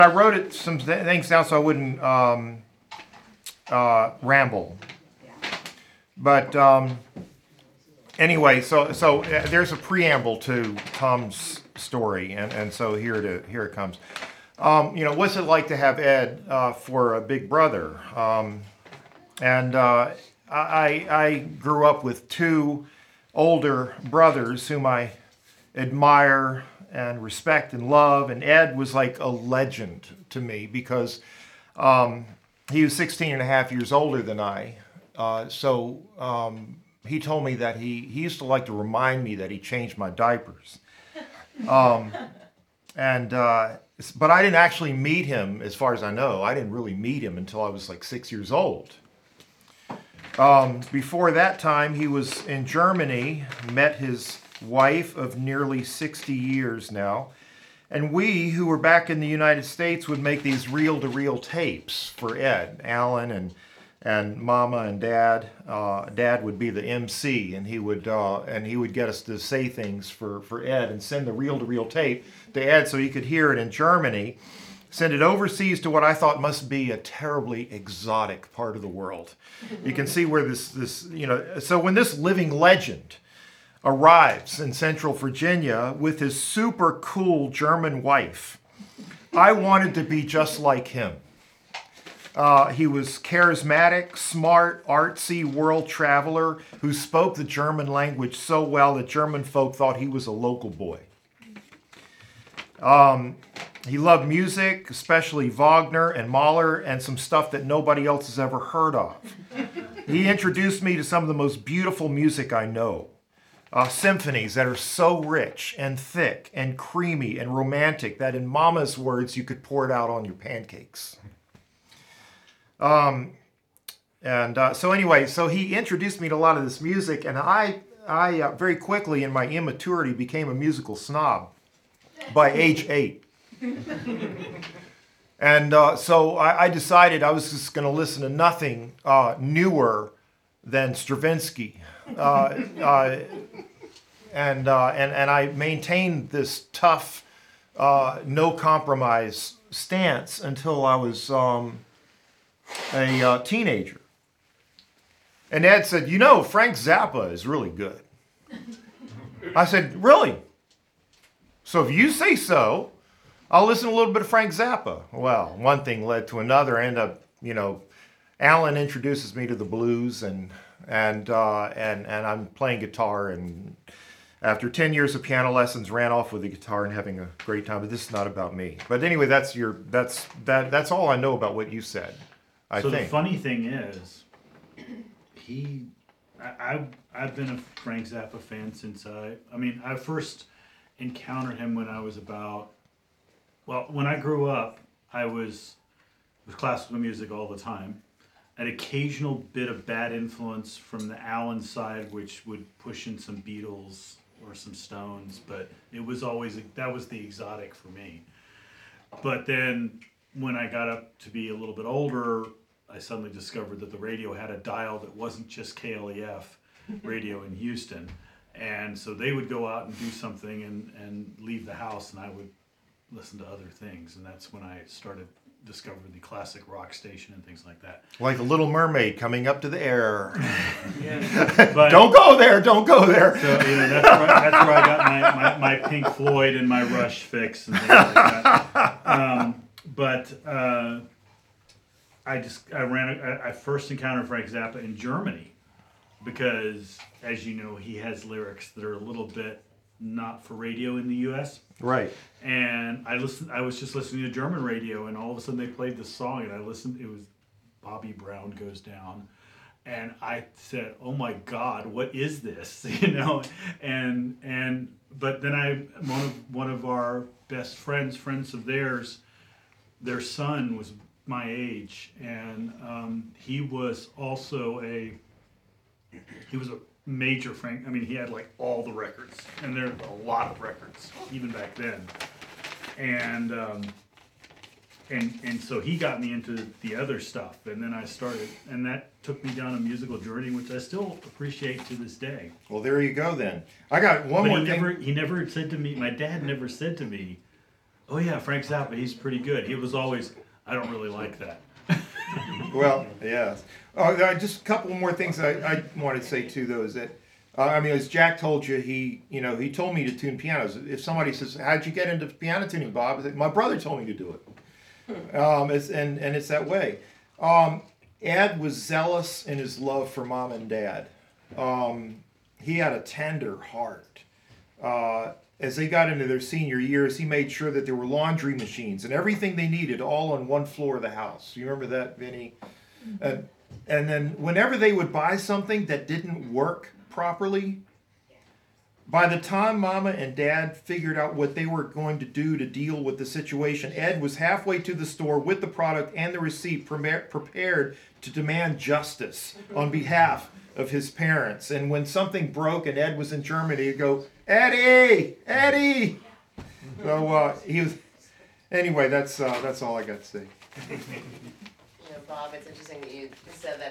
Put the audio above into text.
I wrote some things down so I wouldn't ramble. But anyway, so there's a preamble to Tom's story, and so here it comes. What's it like to have Ed for a big brother? And I grew up with two older brothers whom I admire and respect and love, and Ed was like a legend to me because he was 16 and a half years older than I. So he told me that he used to like to remind me that he changed my diapers. But I didn't actually meet him, as far as I know. I didn't really meet him until I was like 6 years old. Before that time, he was in Germany, met his wife of nearly 60 years now. And we, who were back in the United States, would make these reel-to-reel tapes for Ed. Alan and Mama and Dad. Dad would be the MC, and he would get us to say things for Ed and send the reel-to-reel tape to Ed so he could hear it in Germany. Send it overseas to what I thought must be a terribly exotic part of the world. You can see where this. So when this living legend arrives in Central Virginia with his super cool German wife, I wanted to be just like him. He was charismatic, smart, artsy world traveler who spoke the German language so well that German folk thought he was a local boy. He loved music, especially Wagner and Mahler, and some stuff that nobody else has ever heard of. He introduced me to some of the most beautiful music I know. Symphonies that are so rich and thick and creamy and romantic that in Mama's words, you could pour it out on your pancakes. So he introduced me to a lot of this music, and I very quickly in my immaturity became a musical snob by age 8. And so I decided I was just going to listen to nothing newer than Stravinsky. And I maintained this tough, no compromise stance until I was a teenager. And Ed said, Frank Zappa is really good. I said, really? So if you say so, I'll listen to a little bit of Frank Zappa. Well, one thing led to another. I end up, Alan introduces me to the blues, and I'm playing guitar, and after 10 years of piano lessons, ran off with the guitar and having a great time. But this is not about me. But anyway, that's all I know about what you said. I think. The funny thing is, I've been a Frank Zappa fan since I first encountered him when I was when I grew up, I was with classical music all the time. An occasional bit of bad influence from the Alan side, which would push in some Beatles or some Stones, but it was always, that was the exotic for me. But then when I got up to be a little bit older, I suddenly discovered that the radio had a dial that wasn't just KLEF radio in Houston. And so they would go out and do something and leave the house, and I would listen to other things. And that's when I started discovering the classic rock station and things like that. Like the Little Mermaid coming up to the air. But, don't go there. So that's where I got my Pink Floyd and my Rush fix and things like that. I first encountered Frank Zappa in Germany because, as you know, he has lyrics that are a little bit not for radio in the U.S. Right. And I was just listening to German radio, and all of a sudden they played this song, and I listened. It was Bobby Brown Goes Down, and I said, "Oh my God, what is this?" But then one of our best friends of theirs, their son was my age, and he was a major Frank. He had like all the records, and there were a lot of records even back then. And so he got me into the other stuff, and then I started, and that took me down a musical journey, which I still appreciate to this day. Well, there you go then. I got one more thing. He never said to me. My dad never said to me, Oh yeah, Frank Zappa, he's pretty good. He was always, I don't really like that. Well, yes. Just a couple more things I wanted to say too, though, is that I mean, as Jack told you, he told me to tune pianos. If somebody says, "How'd you get into piano tuning, Bob?" I say, "My brother told me to do it." And it's that way. Ed was zealous in his love for mom and dad. He had a tender heart. As they got into their senior years, he made sure that there were laundry machines and everything they needed all on one floor of the house. You remember that, Vinny? And then whenever they would buy something that didn't work properly, by the time Mama and Dad figured out what they were going to do to deal with the situation, Ed was halfway to the store with the product and the receipt, prepared to demand justice on behalf of his parents. And when something broke and Ed was in Germany, he'd go, "Eddie, Eddie." So he was. Anyway, that's all I got to say. Bob, it's interesting that you said that